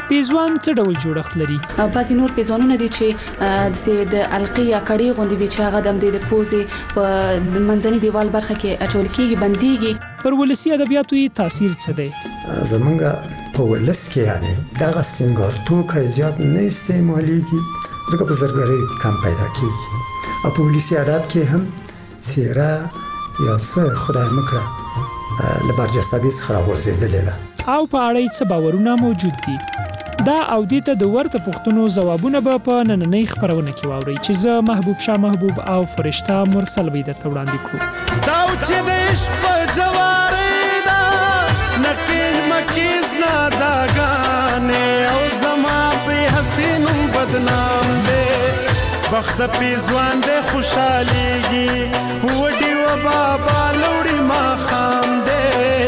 پیزوان څه ډول جوړښت لري؟ بعضې نور پیزوانونه دي چې د القي یا کړۍ غوندې وي چې هغه د پوزې په منځني دیوال برخه کې اچول کېږي، بندېږي. پر ولسي ادبیاتو یې تاثیر څه دی؟ زمونږ په ولس کې یعنې دغه سینګار توکي زیات نه استعمالیږي، ځکه په زرګرۍ کم پیدا کېږي. او په ولسي ادب کې هم څېره یا څه خدای مکړه له برجستګۍ څخه راغورځېدلې ده. او په اړه څه باورونه موجود دي؟ دا او دې ته د ورته پوښتنو ځوابونه به په نننۍ خپرونه کې واورئ چې زه محبوب شاه محبوب او فرشته مرسل به درته وړاندې کړو. دا چې د عشق په جوارې ده نکیل مکیز ناداګانې او زما په حسینم بدنام دی، بخت پیزوان دی خوشحالیږي وډي و بابا لوړي ما خام دی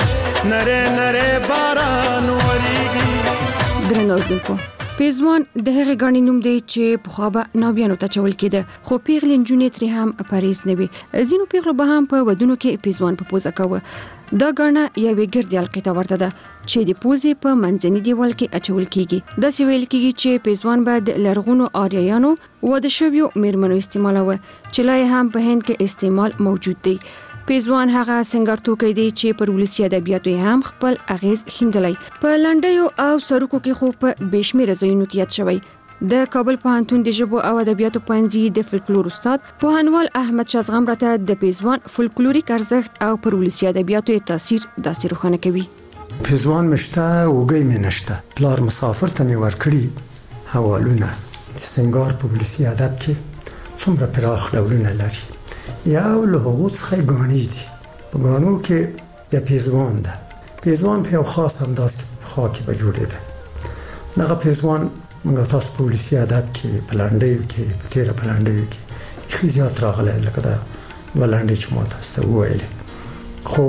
نره نره باران وریږي. درنو اوریدونکو، پیزوان د هغې ګاڼې نوم دی چې پخوا به ناویانو ته اچول کېده، خو پیغلې نجونې ترې هم پرهیز نه وي. ځینو پیغلو به هم په ودونو کې پیزوان په پوزه کاوه. دا ګاڼه یوې ګردې حلقې ته ورته ده چې د پوزې په منځني دیوال کې اچول کېږي. داسې ویل کېږي چې پیزوان به د لرغونو آریایانو واده شویو میرمنو استعمالوه چې لا هم په هند کې استعمال موجود دی. پیزوان هغه سنگار توکی دی چې پر ولسي ادبیاتو هم خپل اغیز ښندلی. په لنډیو او سروکو کې خو په بېشمېره ځایونو کې یاد شوی. د کابل پوهنتون د ژبو او ادبیاتو پوهنځي د فولکلور استاد پوهنوال احمد شاه زغم راته د پیزوان فولکلوریک ارزښت او پر ولسي ادبیاتو تاثیر داسې روښانه کوي. پیزوان مشته وګی مې نشته، پلار مسافر ته مې ورکړي حوالونه چې سنگار په ولسي ادب کې څومره پراخ ډولونه لري. یو له هغو څخه ګاڼې دي. په ګاڼو کې بیا پیزوان ده. پیزوان په یو خاص انداز کې په خوا کې به جوړېده. دغه پیزوان موږ تاسو په ولسي ادب کې په لنډیو کې په تېره په لنډیو کې ښه زیات راغلی، لکه دا دوه لنډۍ چې ما تاسو ته وویلې. خو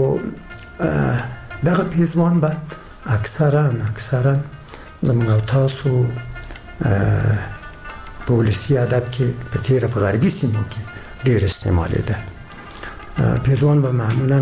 دغه پیزوان به اکثرا زموږ او تاسو په ولسي ادب کې په تېره په غربي سیمو کې ډېر استعمالېده. پیزوان به معمولا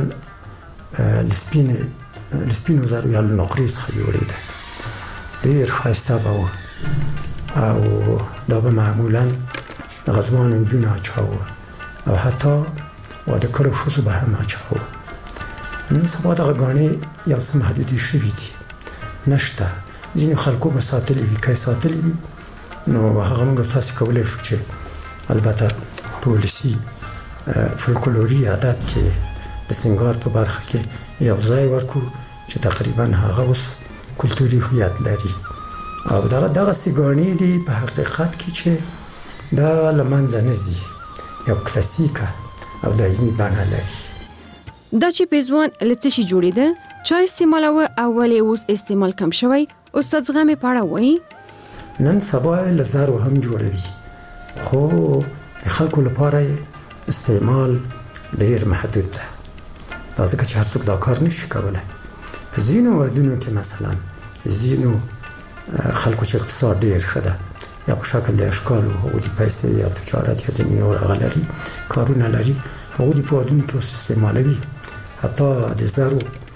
لسپینو زرو یا له نقرې څخه جوړېده، ډېر ښایسته به و او دا به معمولا د غزوانو نجونو اچاوه او حتی واده کړو ښځو به هم اچاوه. نن سبا دغه ګاڼې یو څه محدودې شوي دي، نشته. ځینې خلکو به ساتلي وي، که یې ساتلي وي نو هغه موږ تاسې کولی شو چې البته په ولسي فولکلوري ادب کې د سنگار په برخه کې یو ځای ورکو چې تقریبا هغه اوس کلتوري هویت لري. او دغسې ګاڼې دي په حقیقت کې چې دا له منځه نه ځي، یو کلاسیکه او دایمي بڼه لري. دا چې پیزوان له څه شي جوړېده، چا استعمالوه او ولې اوس استعمال کم شوی؟ استاد زغم یې په اړه وایي. نن سبا یې له زرو هم جوړوي، خو د خلکو لپاره استعمال ډېر محدود ده. دا ځکه چې هر څوک دا کار نشي کولی. په ځینو ودونو کې مثلا ځینو خلکو چې اقتصاد ډېر ښه ده یا په شکل د اشکالو هغو د پیسې یا تجارت یا ځینې نور هغه لري کارونه لري، هغو د په ودونو کې اوس استعمالوي. حتی د زرو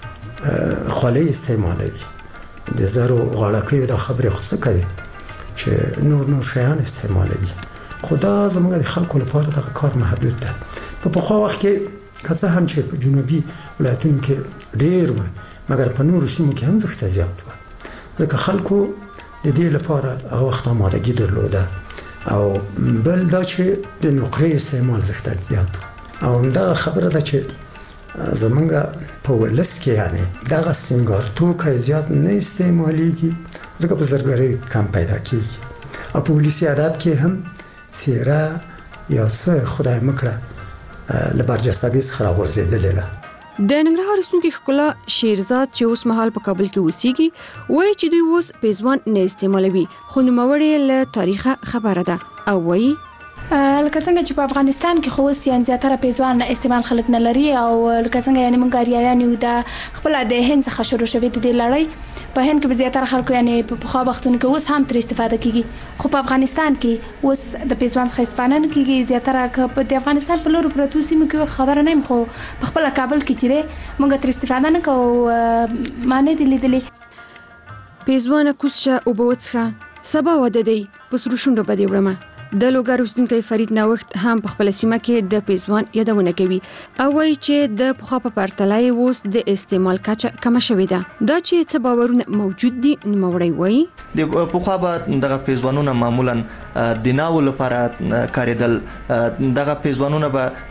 خولۍ استعمالوي، د زرو غاړکیو دا خبرې خو څه کوي چې نور شیان استعمالوي. خو دا زموږ د خلکو لپاره دغه کار محدود ده. په پخوا وخت کې که څه هم چې په جنوبي ولایتونو کې ډېر و، مګر په نورو سیمو کې هم زښته زیات و، ځکه خلکو د دې لپاره هغه وخت آمادګي درلوده. او بل دا چې د نقرې استعمال زښته زیات و. او همدغه خبره ده چې زمونږ په ولس کې یعنې دغه سینګار توکی زیات نه استعمالیږي، ځکه په زرګرۍ کم پیدا کېږي. او په ولسي ادب کې هم څېره یو څه خدای مکړه له برجستګۍ څخه راغورځېدلې ده. د ننګرهار اوسیدونکي ښکلا شیرزاد چې اوس مهال په کابل کې اوسېږي وایي چې دوی اوس پیزوان نه استعمالوي، خو نوموړې له تاریخه خبره ده او وایي لکه څنګه چې په افغانستان کې خو اوس یعنې زیاتره پیزوان استعمال خلک نه لري، او لکه څنګه یعنې موږ آریایان یو د خپله د هند څخه شروع شوې د دې لړۍ په هند کې به زیاتره خلکو یعنې په پخوا وختونو کې اوس هم ترې استفاده کېږي، خو په افغانستان کې اوس د پیزوان څخه استفاده نه کېږي. زیاتره که د افغانستان په لورو پرتو سیمو کې خبره نه یم، خو په خپله کابل کې چې دی موږ ترې استفاده نه کوو، ما نه دي لیدلې. پیزوان کوڅه او بوڅخه سبا وده دی پسرو شوندو بده وړم د لوګر اوسنکي فرید نوښت هم په خپل سیمه کې د پیزوان یادونه کوي او وایي چې د پخوا په پرتلای اوس د استعمال کچه کم شوې ده دا چې څه باورونه موجود دي نوموړی وایي د پخوا به دغه پیزوانونه معمولا د ناو لپاره کاریدل دغه پیزوانونه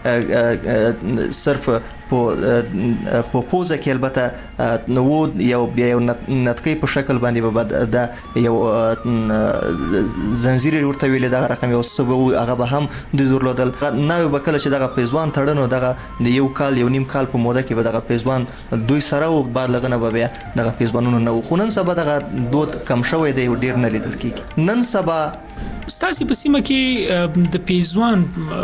به صرف په پوزه کې البته نو یو نتکي په شکل باندې به د یو زنجیر ورته ویل دغه رقم یو سبب هغه به هم د درلودل نو به کله چې دغه پیزوان تړنو دغه د یو کال یو نیم کال په موده کې به دغه پیزوان دوی سره او بعد لغنه به دغه پیزوانونو نو خونن سبا دغه دود کم شوی دی ډیر نه لیدل کیږي نن سبا ستاسو په سیمه کې د پیزوان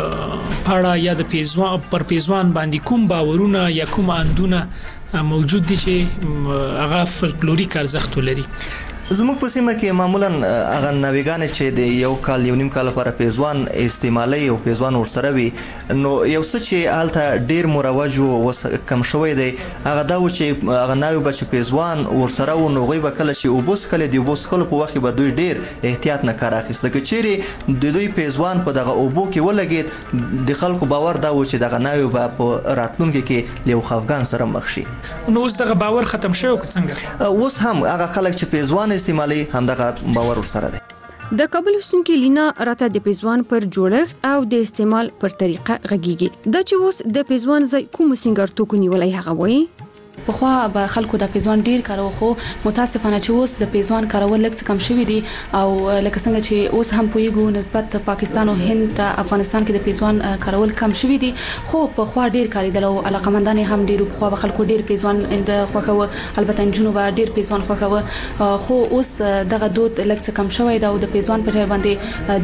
پاړه یا د پیزوان پر پیزوان باندې کوم باورونه یا کوم اندونه موجود دي چې هغه فولکلوریک ارزښت لري زموږ په سیمه کې معمولا هغه نویګان چې د یو کال یو نیم کال لپاره پیزوان استعمالي او پیزوان ورسره وي نو یو څه چې حالت ډیر مروج او کم شوی دی هغه دا و چې هغه نوی بچ پیزوان ورسره و نو غوي بکله چې وبوس کله دی وبوس خل په وخت به دوی ډیر احتیاط نه کار اخیست کچېری د دوی پیزوان په دغه اوبو کې ولګید د خلکو باور دا و چې دغه نوی په راتلونکو کې له خفګان سره مخ شي نو اوس دغه باور ختم شوی او څنګه اوس هم هغه خلک چې پیزوان استعمالي همدغه باور ورسره دی د کابل اوسنکي لینا راته د پیزوان پر جوړښت او د استعمال پر طریقه غږیږي د چې اوس د پیزوان ځای کوم سنگر توکو نیولای هغه وایي په خو به خلکو د پیزوان ډیر کارو خو متاسفانه چې اوس د پیزوان کارول لږ کم شوی دي او لکه څنګه چې اوس هم پویګو نسبت پاکستان او هند ته افغانستان کې د پیزوان کارول کم شوی دي خو په خو ډیر کاریدل او علاقمندان هم ډیر په خو خلکو ډیر پیزوان اند خوخه البته جنوب ډیر پیزوان خوخه خو اوس دغه دود لږ کم شوی دا او د پیزوان په ځای باندې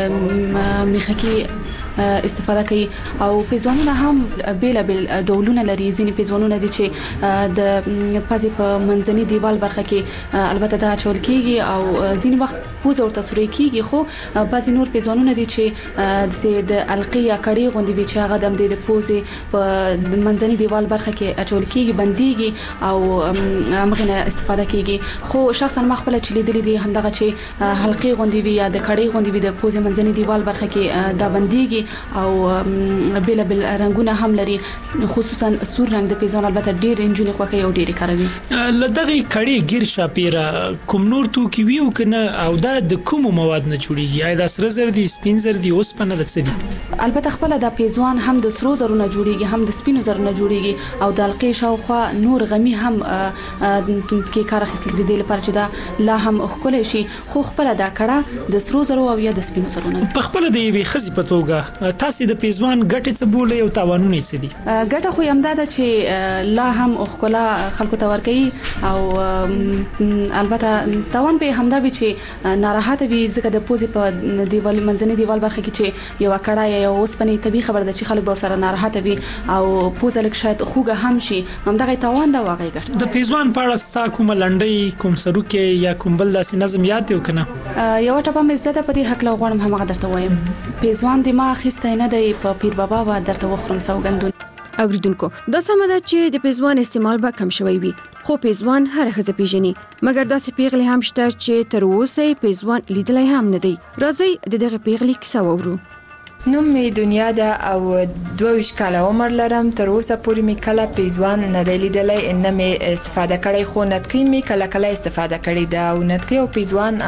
دوی میخکی استفاده کوي او پیزوانونه هم بیل ډولونه لري ځینې پیزوانونه دي چې د پازي په منځني دیوال برخه کې البته دا چول کیږي او ځینې وخت پوز او تصویر کیږي خو بعضی نور پیزوانونه دي چې د القیا کړي غوندي به چې هغه د پوزې په منځني دیوال برخه کې چول کیږي بنديږي او هغه استفاده کیږي خو شخصا ما خپل چې لیدلې دي همدغه چې حلقي غوندي وي یا د کړي غوندي وي د پوزې منځني دیوال برخه کې دا بنديږي او بیل رنگونه هم لري خصوصا سور رنگ د پیزوان البته ډیر انجونی خوکه یو ډیر کاروي لدغه کړي ګیر شاپیره کوم نور تو کی ویو کنه او دا د کوم مواد نه جوړیږي یا د سره زر دي سپین زر دي اوس پنه د څه دي البته خپل د پیزوان هم د سرو زرو نه جوړیږي هم د سپینو زرو نه جوړیږي او د القی شاوخوا نور غمی هم کې کار اخیستل دي لپاره چې دا لا هم خپل شي خو خپل دا کړه د سرو زرو او یا د سپینو زرو نه په خپل د یوې خزي پتوګه تاسو د پیزوان ګټه څه بولې او تاوانونه څه دي ګټه خو هم دا چې لا هم خپل خلکو ته ورکي او البته تاوان به همدا وي چې ناراحت وي ځکه د پوزي په دیوال منځني دیوال برخه کې چې یو کړه یا اوسپنې طبي خبر ده چې خلک به سره ناراحت وي او پوزه لک شاید خوګه هم شي هم دغه تاوان دا واقعي ګټه د پیزوان په اړه ستا کوم لنډي کوم سروکه یا کوم بل داسې نظم یاد یو کنه یو ټپه مې زده په دې حق لا غواړم هم درته وایم پیزوان د ما خسته نه دی په پیر بابا و درته وخرم سوګندون اوریدونکو دا سمه ده چې د پیزوان استعمال به کم شوی وي خو پیزوان هر خزه پیژني مګر داسې پیغلې هم شته چې تر اوسه پیزوان لیدلای هم نه دی راځي دغه پیغلې کیسه وورو نوم می دنیا ده او 22 کاله عمر لرم تر اوسه پورې می کله پیزوان نه دی لیدلای نه می استفاده کړی خو نتکی می کله کله استفاده کړی دا او نتکی او پیزوان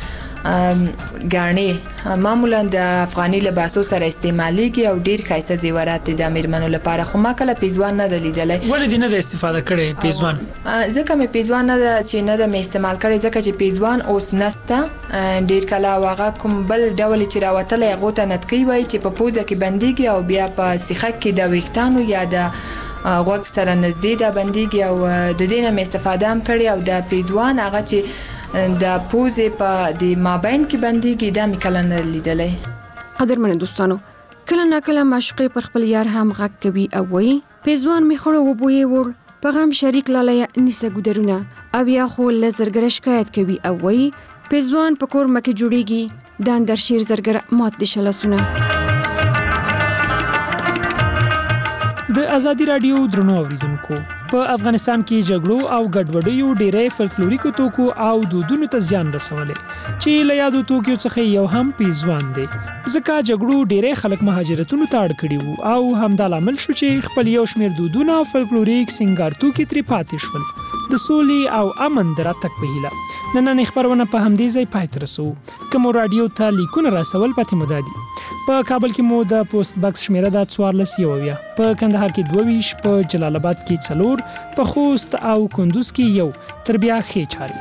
غاڼې معمولا د افغاني لباسو سره استعماليږي او ډیر خاصه زیورات دي د میرمنو لپاره خو ما کله پیزوان نه دلیدلای ولې نه د استفاده کړي پیزوان ځکه مې پیزوان نه چې نه د استعمال کړي ځکه چې پیزوان اوس نسته ډیر کله واغه کوم بل ډول چې راوتل هغه ته نتکی وای چې په پوزه کې بنديږي او بیا په سیخه کې د ویښتانو یا د غوږ سره نږدې د بنديږي او د دې نه استفاده هم کړي او د پیزوان هغه چې د پوزې په د مابین کې بنديږي د میکله نه لیدلې قدرمن دوستانو کله نه کله معشوقې پر خپل یار هم غږ کوي او وایي پیزوان می خړو وبوي ور په غم شریک لاله نیسه ګدرونه او یا خو لزرګر شکایت کوي او وایي پیزوان په کور مکه جوړیږي د اندر شیر زرګر مات دي شلسونه د ازادي رادیو درنو اوریدونکو په افغانستان کې جګړو او ګډوډیو ډېرې فلکلوریکو توکو او دودونو ته زیان رسولې چې له یادو توکو څخه یو هم پیزوان دی ځکه جګړو ډېرې خلک مهاجرتونو ته اړ کړي وو او همدا لامل شو چې خپل یو شمېر دودونه او فلکلوریک سنگار توکي ترې پاتې شول د سولې او امن د راتګ په هیله نننۍ خبرونه په همدې ځای پای ته رسوو کوم رادیو ته لیکونه راسول پاتې مو دادي په کابل کې مو د پوسټ باکس شمیره د 14 په کندهار کې 22 په جلال آباد کې 4 په خوست او کندوز کې 1 تر بیا ښې چاري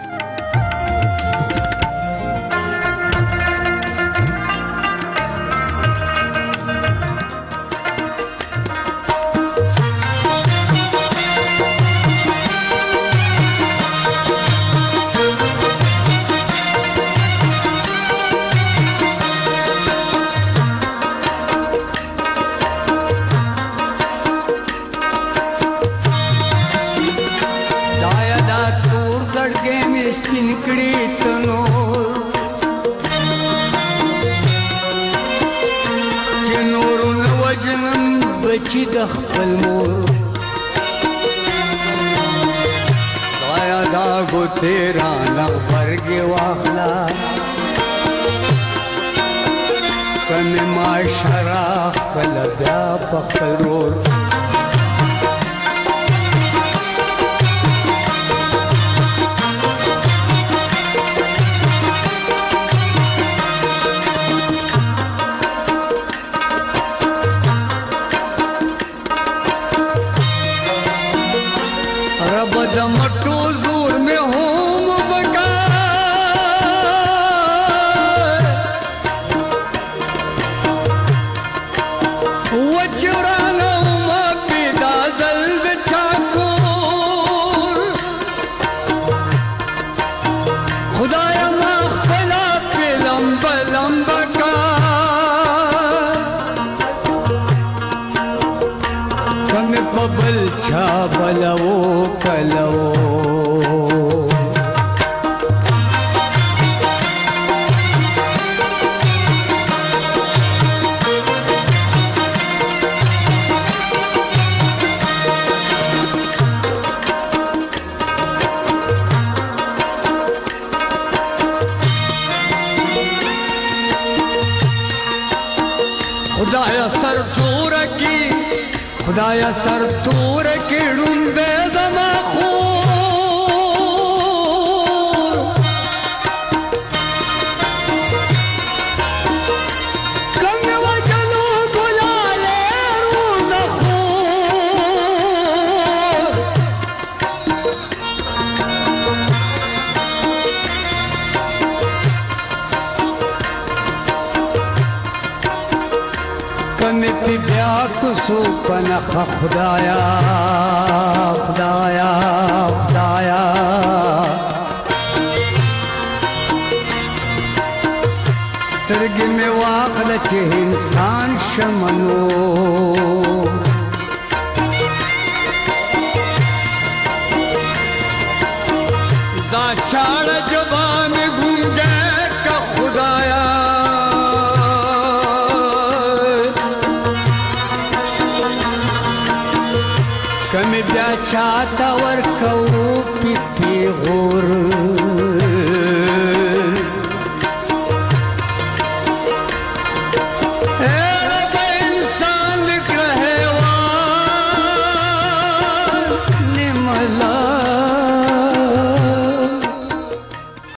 چې د خپل مور دایا دا ګوتې رانه غبرګې واخله که مې معاشره خپله بیا په خپل رور د مټو زور مې هم بکا وچرانو ما پیدا دل د چاکور خدایا ما خپلا پی لمبا لمبا کا کم پبل چا بلو کلو خدایا سر تور کی ډومبه زما خور کم وجلو ګلاله رور د خور کمی پی بیا کسو پنخ خدایا خدایا خدایا ترګې مې واخله چې انسان شمنو دا چاړه جوان ګونګه کا خدایا کمی بیا چاہتا ورکو پی غور